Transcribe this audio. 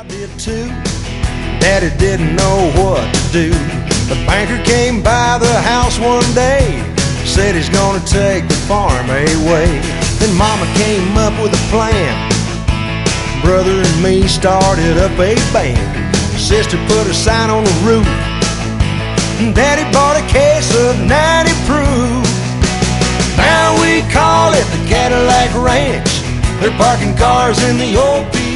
did too. Daddy didn't know what to do. The banker came by the house one day, said he's gonna take the farm away. Then Mama came up with a plan. Brother and me started up a band. Sister put a sign on the roof. Daddy bought a case of 90 proof. Now we call it the Cadillac Ranch. They're parking cars in the old